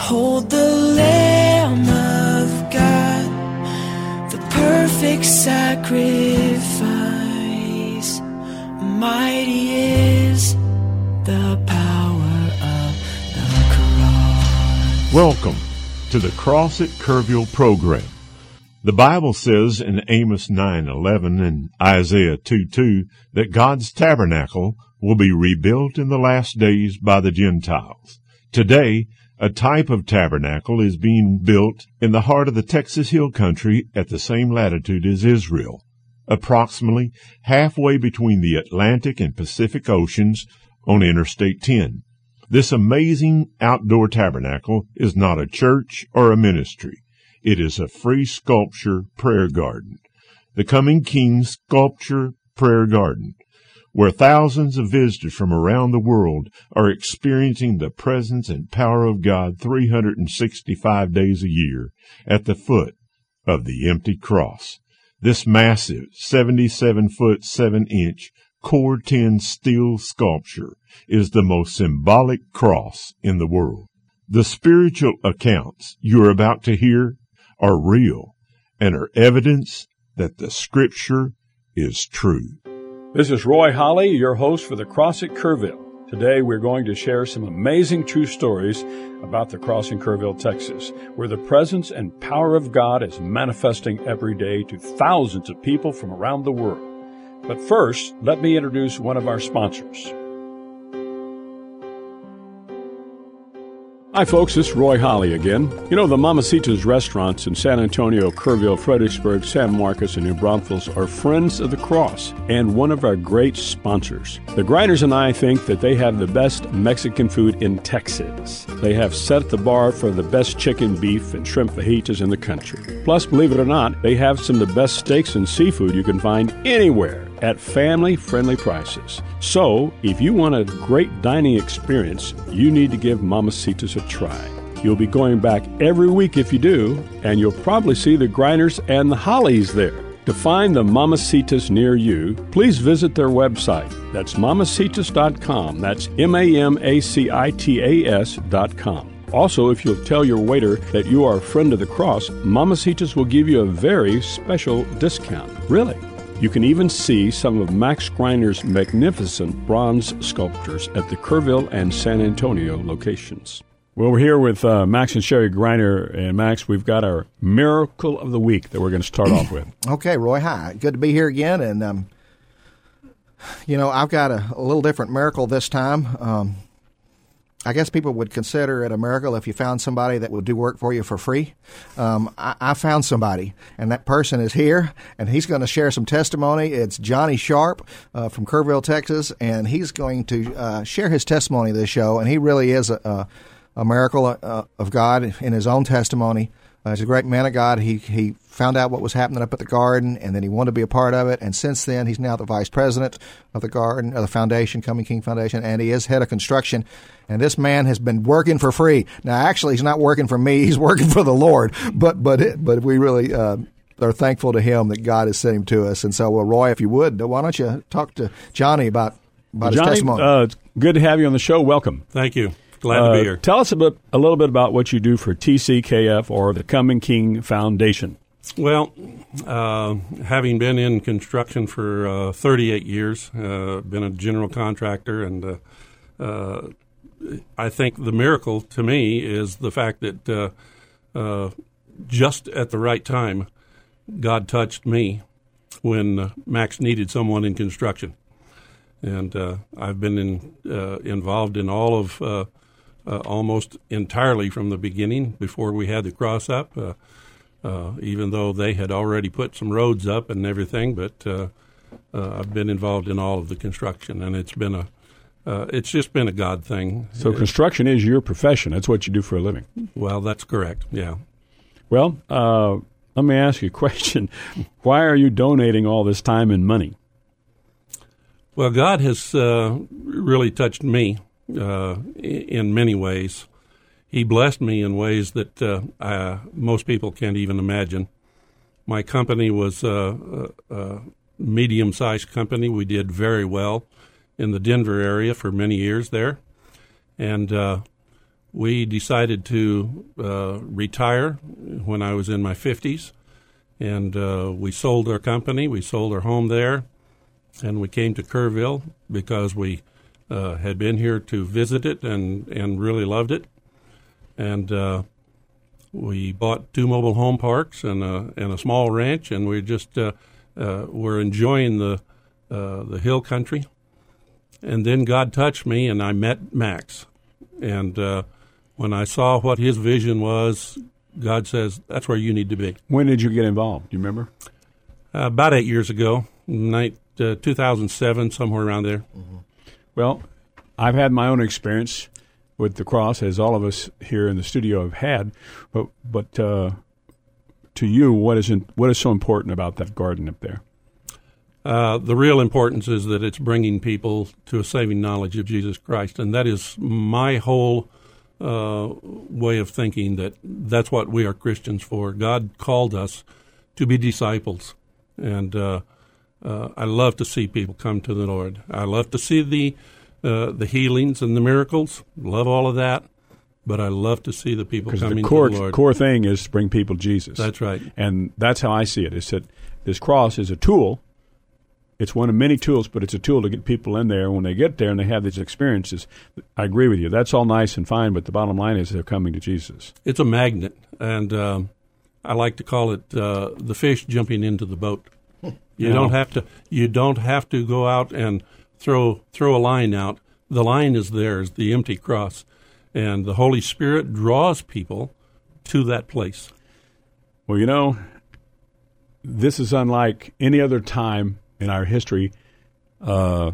Behold the Lamb of God, the perfect sacrifice. Mighty is the power of the cross. Welcome to the Cross at Kerrville program. The Bible says in Amos 9:11 and Isaiah 2:2 that God's tabernacle will be rebuilt in the last days by the Gentiles. Today, a type of tabernacle is being built in the heart of the Texas Hill Country at the same latitude as Israel, approximately halfway between the Atlantic and Pacific Oceans on Interstate 10. This amazing outdoor tabernacle is not a church or a ministry. It is a free sculpture prayer garden, the Coming King Sculpture Prayer Garden, where thousands of visitors from around the world are experiencing the presence and power of God 365 days a year at the foot of the empty cross. This massive 77-foot 7-inch Core 10 steel sculpture is the most symbolic cross in the world. The spiritual accounts you are about to hear are real and are evidence that the Scripture is true. This is Roy Holly, your host for the Cross at Kerrville. Today we're going to share some amazing true stories about the cross in Kerrville, Texas, where the presence and power of God is manifesting every day to thousands of people from around the world. But first, let me introduce one of our sponsors. Hi folks, this is Roy Holly again. You know, the Mamacita's restaurants in San Antonio, Kerrville, Fredericksburg, San Marcos, and New Braunfels are Friends of the Cross and one of our great sponsors. The Grinders and I think that they have the best Mexican food in Texas. They have set the bar for the best chicken, beef, and shrimp fajitas in the country. Plus, believe it or not, they have some of the best steaks and seafood you can find anywhere at family-friendly prices. So, if you want a great dining experience, you need to give Mamacita's a try. You'll be going back every week if you do, and you'll probably see the Grinders and the Hollies there. To find the Mamacitas near you, please visit their website. That's mamacitas.com. That's MAMACITAS.com. Also, if you'll tell your waiter that you are a friend of the cross, Mamacitas will give you a very special discount. Really? You can even see some of Max Grinder's magnificent bronze sculptures at the Kerrville and San Antonio locations. Well, we're here with Max and Sherry Grinder. And Max, we've got our Miracle of the Week that we're going to start off with. Okay, Roy, hi. Good to be here again. And, I've got a little different miracle this time. I guess people would consider it a miracle if you found somebody that would do work for you for free. I found somebody, and that person is here, and he's going to share some testimony. It's Johnny Sharp from Kerrville, Texas, and he's going to share his testimony this show, and he really is a miracle of God in his own testimony. He's a great man of God. He found out what was happening up at the garden, and then he wanted to be a part of it. And since then, he's now the vice president of the garden, of the foundation, Coming King Foundation, and he is head of construction. And this man has been working for free. Now, actually, he's not working for me; he's working for the Lord. But we really are thankful to him that God has sent him to us. And so, well, Roy, if you would, why don't you talk to Johnny about his testimony? It's good to have you on the show. Welcome. Thank you. Glad to be here. Tell us a little bit about what you do for TCKF, or the Coming King Foundation. Well, having been in construction for 38 years, been a general contractor, and I think the miracle to me is the fact that just at the right time, God touched me when Max needed someone in construction. And I've been involved in all of almost entirely from the beginning before we had the cross up, even though they had already put some roads up and everything. But I've been involved in all of the construction, and it's just been a God thing. So construction is your profession. That's what you do for a living. Well, that's correct, yeah. Well, let me ask you a question. Why are you donating all this time and money? Well, God has really touched me in many ways. He blessed me in ways that most people can't even imagine. My company was a medium-sized company. We did very well in the Denver area for many years there. And we decided to retire when I was in my 50s, and we sold our company. We sold our home there, and we came to Kerrville because we had been here to visit it and really loved it. And we bought 2 mobile home parks and a small ranch, and we just were enjoying the hill country. And then God touched me, and I met Max. And when I saw what his vision was, God says, that's where you need to be. When did you get involved? Do you remember? About 8 years ago, 2007, somewhere around there. Mm-hmm. Well, I've had my own experience with the cross, as all of us here in the studio have had. But to you, what is so important about that garden up there? The real importance is that it's bringing people to a saving knowledge of Jesus Christ, and that is my whole way of thinking, that's what we are Christians for. God called us to be disciples, and I love to see people come to the Lord. I love to see the healings and the miracles, love all of that, but I love to see the people coming to the Lord. The core thing is to bring people to Jesus. That's right. And that's how I see it, is that this cross is a tool. It's one of many tools, but it's a tool to get people in there. When they get there and they have these experiences, I agree with you. That's all nice and fine, but the bottom line is they're coming to Jesus. It's a magnet, and I like to call it the fish jumping into the boat. You don't have to go out and throw a line out. The line is theirs, the empty cross, and the Holy Spirit draws people to that place. Well, this is unlike any other time in our history. Do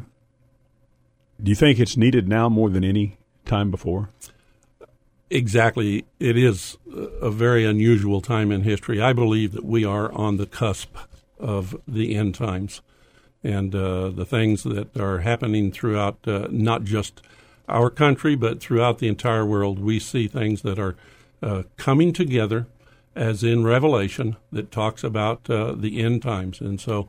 you think it's needed now more than any time before? Exactly. It is a very unusual time in history. I believe that we are on the cusp of the end times, and the things that are happening throughout not just our country, but throughout the entire world. We see things that are coming together, as in Revelation, that talks about the end times. And so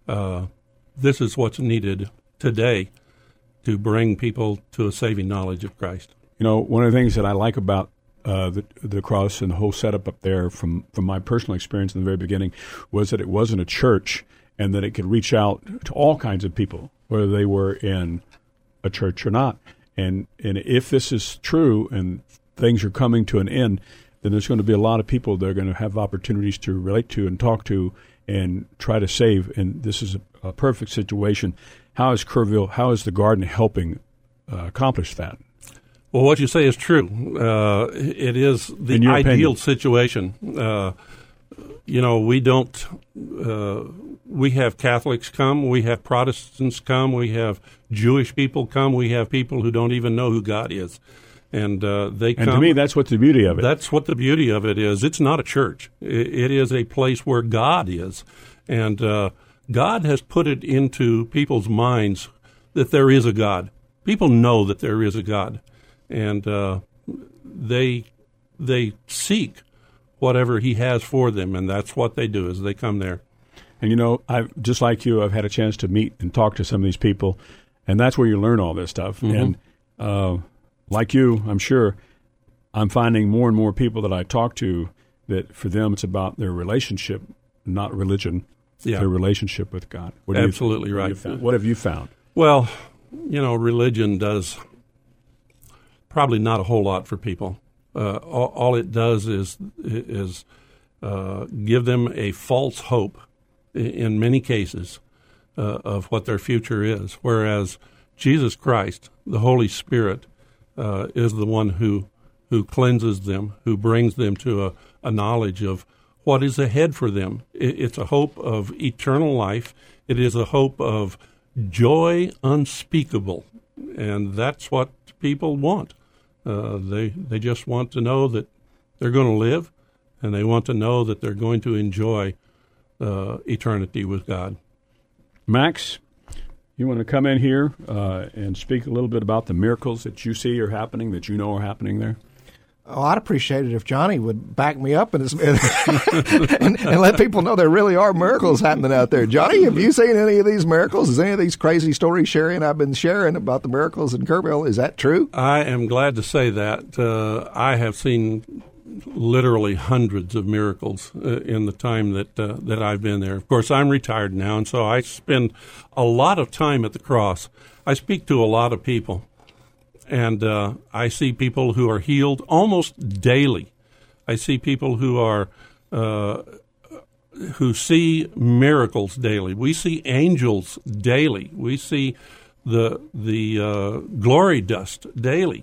this is what's needed today to bring people to a saving knowledge of Christ. One of the things that I like about the cross and the whole setup up there from my personal experience in the very beginning was that it wasn't a church, and that it could reach out to all kinds of people, whether they were in a church or not. And if this is true and things are coming to an end, then there's going to be a lot of people that are going to have opportunities to relate to and talk to and try to save. And this is a perfect situation. How is the garden helping accomplish that? Well, what you say is true. It is the ideal situation. We have Catholics come, we have Protestants come, we have Jewish people come, we have people who don't even know who God is. And they come. And to me, that's what the beauty of it. That's what the beauty of it is. It's not a church. It is a place where God is. And God has put it into people's minds that there is a God. People know that there is a God. And they seek whatever he has for them, and that's what they do, is they come there. And, I've just like you, I've had a chance to meet and talk to some of these people, and that's where you learn all this stuff. Mm-hmm. And like you, I'm sure, I'm finding more and more people that I talk to that for them it's about their relationship, not religion, their relationship with God. Absolutely right. What have you found? Well, religion does probably not a whole lot for people. All it does is give them a false hope in many cases of what their future is, whereas Jesus Christ, the Holy Spirit, is the one who cleanses them, who brings them to a knowledge of what is ahead for them. It's a hope of eternal life. It is a hope of joy unspeakable, and that's what people want. They just want to know that they're going to live, and they want to know that they're going to enjoy eternity with God. Max, you want to come in here and speak a little bit about the miracles that you see are happening, that you know are happening there? Oh, I'd appreciate it if Johnny would back me up and let people know there really are miracles happening out there. Johnny, have you seen any of these miracles? Is any of these crazy stories Sherry and I've been sharing about the miracles in Kerrville, is that true? I am glad to say that. I have seen literally hundreds of miracles in the time that I've been there. Of course, I'm retired now, and so I spend a lot of time at the cross. I speak to a lot of people. And I see people who are healed almost daily. I see people who see miracles daily. We see angels daily. We see the glory dust daily.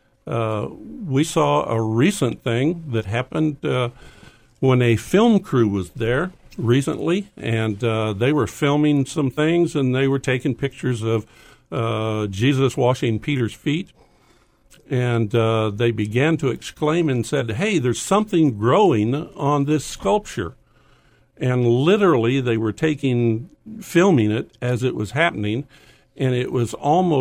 We saw a recent thing that happened when a film crew was there recently, and they were filming some things, and they were taking pictures of Jesus washing Peter's feet, and they began to exclaim and said, "Hey, there's something growing on this sculpture." And literally they were filming it as it was happening, and it was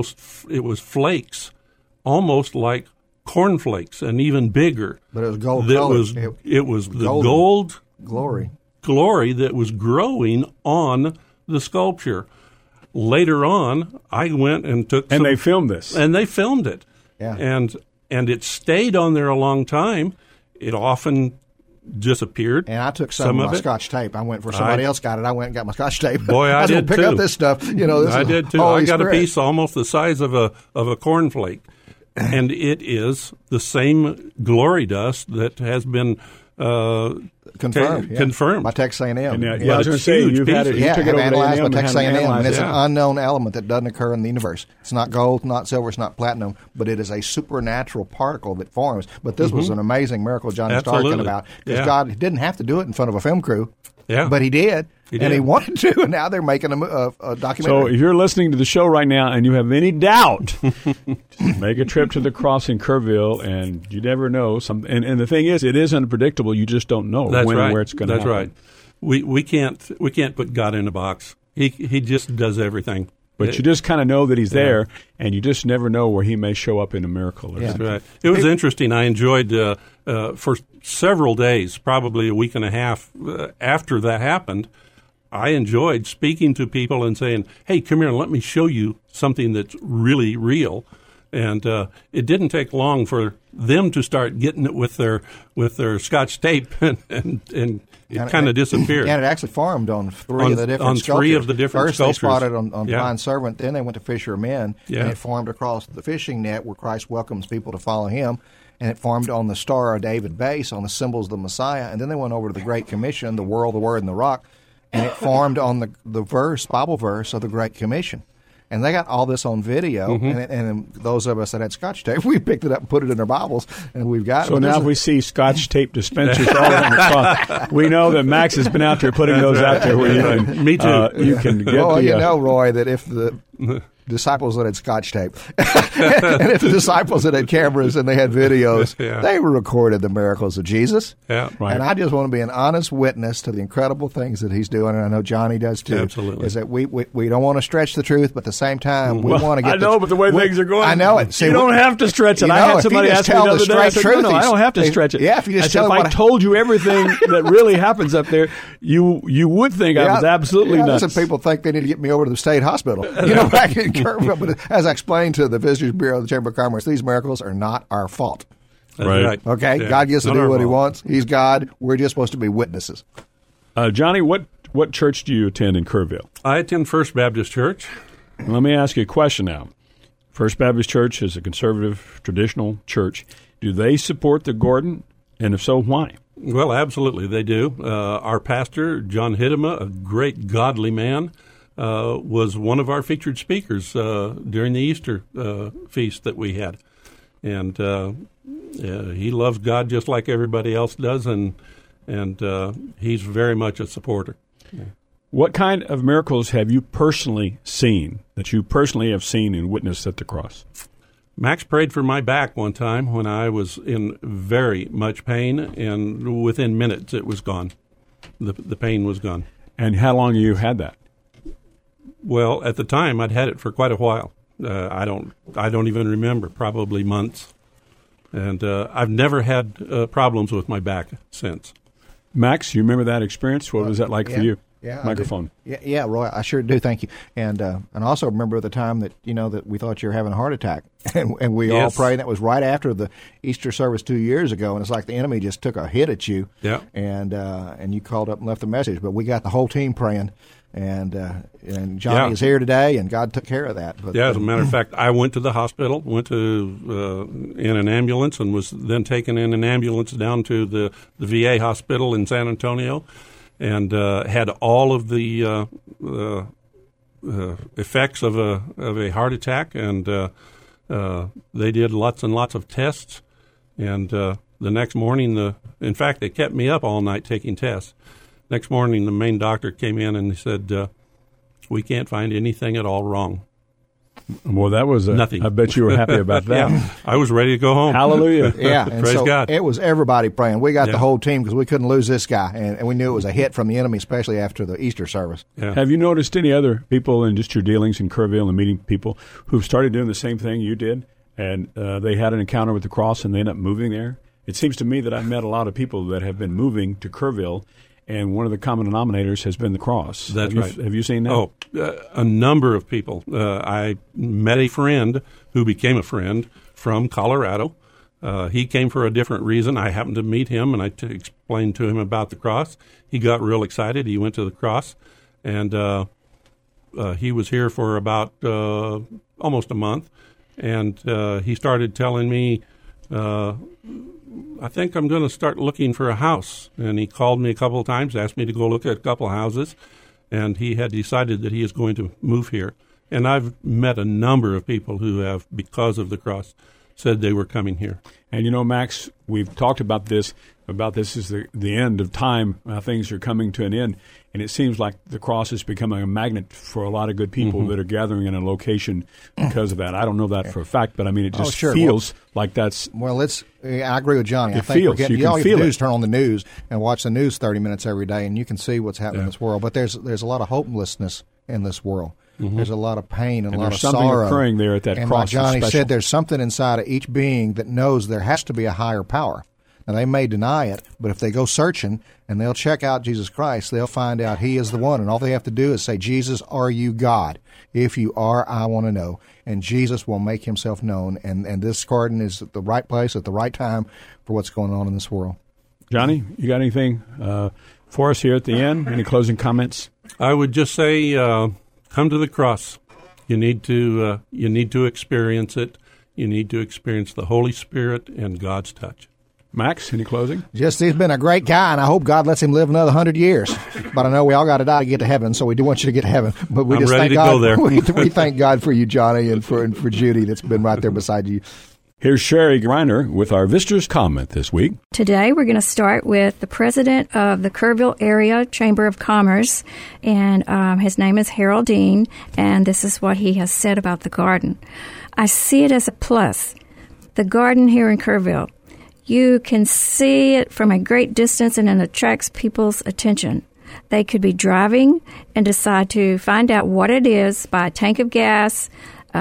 flakes, almost like cornflakes, and even bigger. But it was gold colored. It was the gold glory that was growing on the sculpture. Later on, I went and and they filmed this. And they filmed it. Yeah. And it stayed on there a long time. It often disappeared. And I took some of my Scotch tape. I went for somebody else got it. I went and got my Scotch tape. Boy, I did pick too. Up this stuff. I did too. I got a piece almost the size of a cornflake, and it is the same glory dust that has been confirmed by Texas A&M. I was going to say you took it over analyzed by Texas A&M, and it's an unknown element that doesn't occur in the universe. It's not gold, not silver, it's not platinum, but it is a supernatural particle that forms. But this was an amazing miracle Johnny's talking about, because God didn't have to do it in front of a film crew, but He did. And he wanted to, and now they're making a documentary. So if you're listening to the show right now and you have any doubt, just make a trip to the cross in Kerrville, and you never know. And the thing is, it is unpredictable. You just don't know when and where it's going to happen. That's right. We can't put God in a box. He just does everything. But you just kind of know that He's there, and you just never know where He may show up in a miracle. That's right. It was interesting. I enjoyed for several days, probably a week and a half after that happened, I enjoyed speaking to people and saying, "Hey, come here and let me show you something that's really real." And it didn't take long for them to start getting it with their Scotch tape, and it kind of disappeared. And it actually formed on three of the different sculptures. Three of the different sculptures. First, they spotted on Blind Servant, then they went to Fisher of Men, and it formed across the fishing net where Christ welcomes people to follow Him. And it formed on the Star of David base, on the symbols of the Messiah. And then they went over to the Great Commission, the world, the Word, and the rock. And it formed on the Bible verse of the Great Commission. And they got all this on video, and those of us that had Scotch tape, we picked it up and put it in our Bibles, and we've got it. So now if we see Scotch tape dispensers all around the cross, we know that Max has been out there putting those out there where you can, Me too. You can get Roy, that if the disciples that had Scotch tape, and if the disciples that had cameras and they had videos, they recorded the miracles of Jesus. Yeah, right. And I just want to be an honest witness to the incredible things that He's doing, and I know Johnny does too. Absolutely. Is that we don't want to stretch the truth, but at the same time, we want to get. I know, but the way things are going, I know it. See, you don't have to stretch it. I had somebody ask me the other day. I said, no, I don't have to stretch it. Yeah, if you just tell I told you everything that really happens up there, you would think I was absolutely nuts. Some people think they need to get me over to the state hospital. Back in Kerrville, but as I explained to the Visitors Bureau of the Chamber of Commerce, these miracles are not our fault. Right. Okay? Yeah. God gets to do what He wants. He's God. We're just supposed to be witnesses. Johnny, what church do you attend in Kerrville? I attend First Baptist Church. Let me ask you a question now. First Baptist Church is a conservative, traditional church. Do they support the Gordon? And if so, why? Well, absolutely they do. Our pastor, John Hiddema, a great godly man, was one of our featured speakers during the Easter feast that we had. And he loves God just like everybody else does, and he's very much a supporter. Yeah. What kind of miracles have you personally seen, that you personally have seen and witnessed at the cross? Max prayed for my back one time when I was in very much pain, and within minutes it was gone. The pain was gone. And how long have you had that? Well, at the time, I'd had it for quite a while. I don't even remember. Probably months. And I've never had problems with my back since. Max, you remember that experience? What was that like for you? Yeah, microphone. Yeah, Roy, I sure do. Thank you. And also remember the time that that we thought you were having a heart attack, and we all prayed. That was right after the Easter service 2 years ago, and it's like the enemy just took a hit at you. Yeah. And you called up and left a message, but we got the whole team praying, and Johnny is here today, and God took care of that. But, as a matter of fact, I went to the hospital, in an ambulance, and was then taken in an ambulance down to the VA hospital in San Antonio. And had all of the effects of a heart attack, and they did lots and lots of tests. And the next morning, in fact, they kept me up all night taking tests. Next morning, the main doctor came in and he said, "We can't find anything at all wrong." Well, that was nothing. I bet you were happy about that. Yeah, I was ready to go home. Hallelujah. Yeah, and praise so God. It was everybody praying. We got the whole team because we couldn't lose this guy, and we knew it was a hit from the enemy, especially after the Easter service. Yeah. Have you noticed any other people in just your dealings in Kerrville and meeting people who've started doing the same thing you did, and they had an encounter with the cross and they ended up moving there? It seems to me that I've met a lot of people that have been moving to Kerrville, and one of the common denominators has been the cross. That's right. Have you seen that? Oh, a number of people. I met a friend who became a friend from Colorado. He came for a different reason. I happened to meet him, and I explained to him about the cross. He got real excited. He went to the cross, and he was here for about almost a month. And he started telling me, I think I'm going to start looking for a house. And he called me a couple of times, asked me to go look at a couple of houses, and he had decided that he is going to move here. And I've met a number of people who have, because of the cross, said they were coming here. And Max, we've talked about this is the end of time. Things are coming to an end. And it seems like the cross is becoming a magnet for a lot of good people that are gathering in a location because of that. I don't know that for a fact, but I mean, it just feels like that's... Well, I agree with Johnny. I think feels. all you have to do is turn on the news and watch the news 30 minutes every day, and you can see what's happening in this world. But there's a lot of hopelessness in this world. There's a lot of pain and a lot of sorrow. There's something occurring there at that and cross. like Johnny said, there's something inside of each being that knows there has to be a higher power. Now, they may deny it, but if they go searching and they'll check out Jesus Christ, they'll find out He is the one. And all they have to do is say, "Jesus, are you God? If you are, I want to know." And Jesus will make Himself known. And this garden is at the right place at the right time for what's going on in this world. Johnny, you got anything for us here at the end? Any closing comments? I would just say, come to the cross. You need to experience it. You need to experience the Holy Spirit and God's touch. Max, any closing? Just he's been a great guy, and I hope God lets him live another 100 years. But I know we all got to die to get to heaven, so we do want you to get to heaven. But we I'm just ready thank to God. go there. We thank God for you, Johnny, and for Judy that's been right there beside you. Here's Sherry Greiner with our visitor's comment this week. Today we're going to start with the president of the Kerrville Area Chamber of Commerce, and his name is Harold Dean, and this is what he has said about the garden. "I see it as a plus. The garden here in Kerrville. You can see it from a great distance, and it attracts people's attention. They could be driving and decide to find out what it is, buy a tank of gas,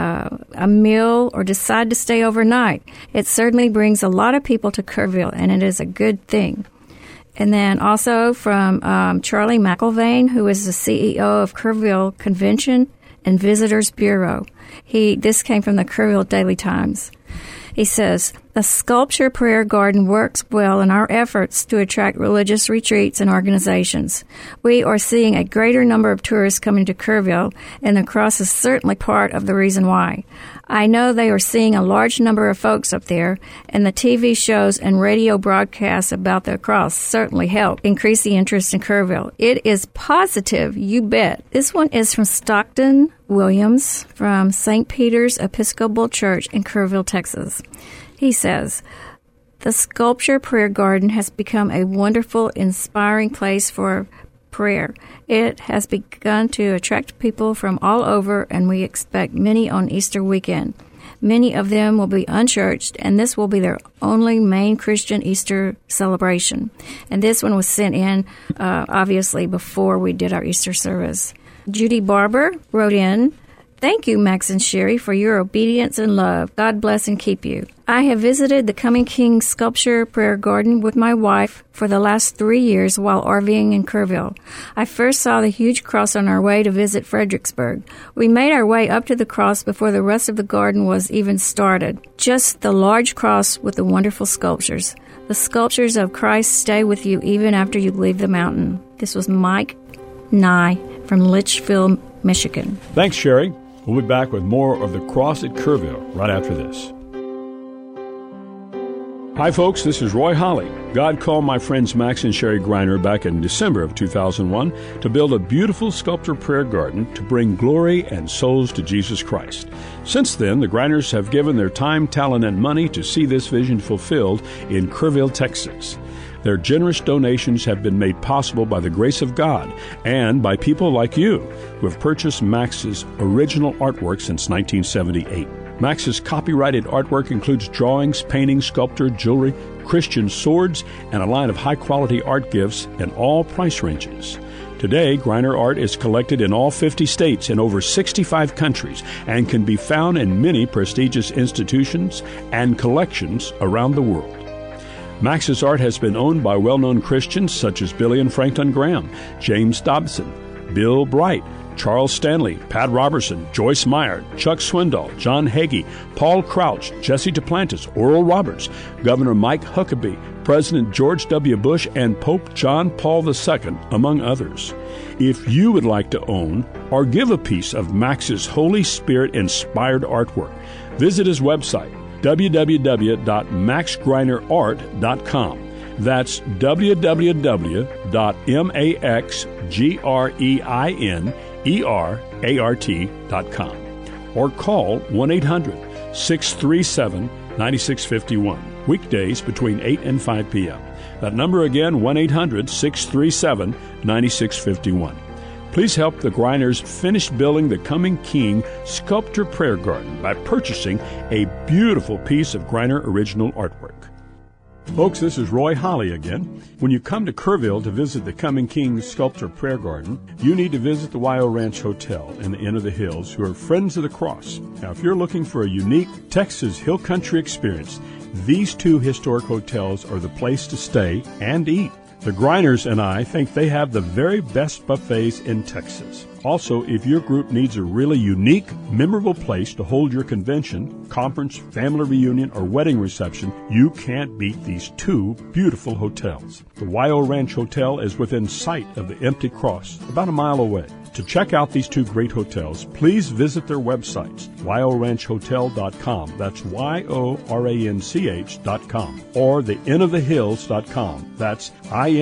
a meal, or decide to stay overnight. It certainly brings a lot of people to Kerrville, and it is a good thing." And then also from Charlie McIlvain, who is the CEO of Kerrville Convention and Visitors Bureau. This came from the Kerrville Daily Times. He says, "The Sculpture Prayer Garden works well in our efforts to attract religious retreats and organizations. We are seeing a greater number of tourists coming to Kerrville, and the cross is certainly part of the reason why. I know they are seeing a large number of folks up there, and the TV shows and radio broadcasts about the cross certainly help increase the interest in Kerrville. It is positive, you bet." This one is from Stockton Williams from St. Peter's Episcopal Church in Kerrville, Texas. He says, "The Sculpture Prayer Garden has become a wonderful, inspiring place for prayer. It has begun to attract people from all over, and we expect many on Easter weekend. Many of them will be unchurched, and this will be their only main Christian Easter celebration." And this one was sent in, obviously, before we did our Easter service. Judy Barber wrote in Thank you, Max and Sherry, for your obedience and love. God bless and keep you. I have visited the Coming King Sculpture Prayer Garden with my wife for the last 3 years while RVing in Kerrville. I first saw the huge cross on our way to visit Fredericksburg. We made our way up to the cross before the rest of the garden was even started. Just the large cross with the wonderful sculptures. The sculptures of Christ stay with you even after you leave the mountain. This was Mike Nye from Litchfield, Michigan. Thanks, Sherry. We'll be back with more of the Cross at Kerrville right after this. Hi, folks. This is Roy Holly. God called my friends Max and Sherry Greiner back in December of 2001 to build a beautiful sculpture prayer garden to bring glory and souls to Jesus Christ. Since then, the Greiners have given their time, talent, and money to see this vision fulfilled in Kerrville, Texas. Their generous donations have been made possible by the grace of God and by people like you who have purchased Max's original artwork since 1978. Max's copyrighted artwork includes drawings, paintings, sculpture, jewelry, Christian swords, and a line of high-quality art gifts in all price ranges. Today, Greiner art is collected in all 50 states in over 65 countries and can be found in many prestigious institutions and collections around the world. Max's art has been owned by well-known Christians such as Billy and Franklin Graham, James Dobson, Bill Bright, Charles Stanley, Pat Robertson, Joyce Meyer, Chuck Swindoll, John Hagee, Paul Crouch, Jesse Duplantis, Oral Roberts, Governor Mike Huckabee, President George W. Bush, and Pope John Paul II, among others. If you would like to own or give a piece of Max's Holy Spirit-inspired artwork, visit his website, www.maxgreinerart.com. That's www.maxgreinerart.com. Or call 1-800-637-9651, weekdays between 8 and 5 p.m. That number again, 1-800-637-9651. Please help the Greiners finish building the Coming King Sculpture Prayer Garden by purchasing a beautiful piece of Greiner original artwork. Folks, this is Roy Holly again. When you come to Kerrville to visit the Coming King Sculpture Prayer Garden, you need to visit the Wyo Ranch Hotel in the Inn of the Hills, who are Friends of the Cross. Now, if you're looking for a unique Texas Hill Country experience, these two historic hotels are the place to stay and eat. The Greiners and I think they have the very best buffets in Texas. Also, if your group needs a really unique, memorable place to hold your convention, conference, family reunion, or wedding reception, you can't beat these two beautiful hotels. The Wyo Ranch Hotel is within sight of the empty cross, about a mile away. To check out these two great hotels, please visit their websites, wyoranchhotel.com, that's YORANCH.com, or theinnofthehills.com, that's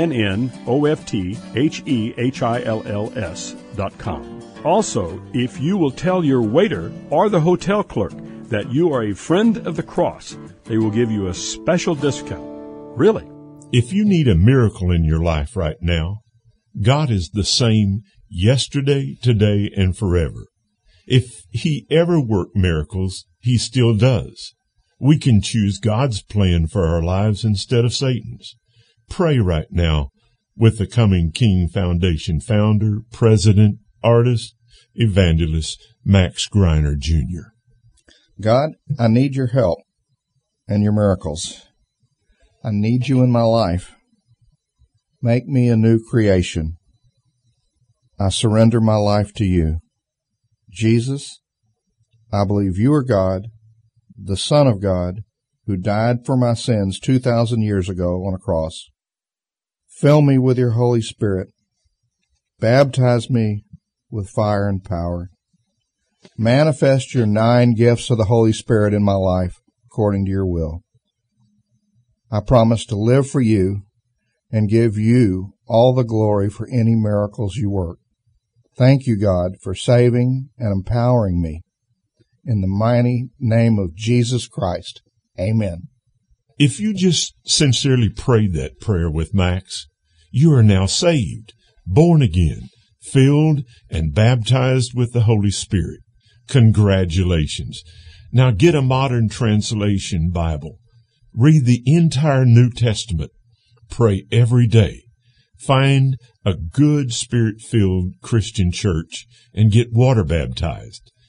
INNOFTHEHILLS.com. Also, if you will tell your waiter or the hotel clerk that you are a friend of the cross, they will give you a special discount. Really. If you need a miracle in your life right now, God is the same yesterday, today, and forever. If He ever worked miracles, He still does. We can choose God's plan for our lives instead of Satan's. Pray right now with the Coming King Foundation founder, president, artist, evangelist, Max Greiner, Jr. God, I need your help and your miracles. I need you in my life. Make me a new creation. I surrender my life to you. Jesus, I believe you are God, the Son of God, who died for my sins 2,000 years ago on a cross. Fill me with your Holy Spirit. Baptize me with fire and power. Manifest your 9 gifts of the Holy Spirit in my life according to your will. I promise to live for you and give you all the glory for any miracles you work. Thank you, God, for saving and empowering me. In the mighty name of Jesus Christ, amen. If you just sincerely prayed that prayer with Max, you are now saved, born again, filled and baptized with the Holy Spirit. Congratulations. Now get a modern translation Bible. Read the entire New Testament. Pray every day. Find a good Spirit-filled Christian church and get water baptized.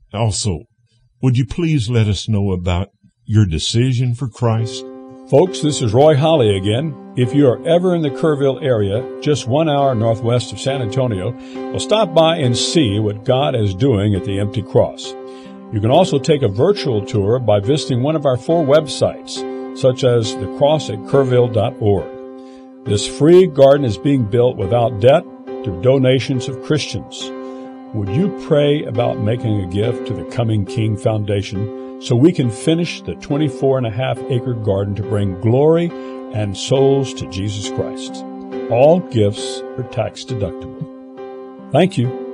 Also, would you please let us know about your decision for Christ? Folks, this is Roy Holly again. If you are ever in the Kerrville area, just 1 hour northwest of San Antonio, well, stop by and see what God is doing at the Empty Cross. You can also take a virtual tour by visiting one of our 4 websites, such as thecrossatkerrville.org. This free garden is being built without debt through donations of Christians. Would you pray about making a gift to the Coming King Foundation so we can finish the 24.5-acre garden to bring glory and souls to Jesus Christ? All gifts are tax deductible. Thank you.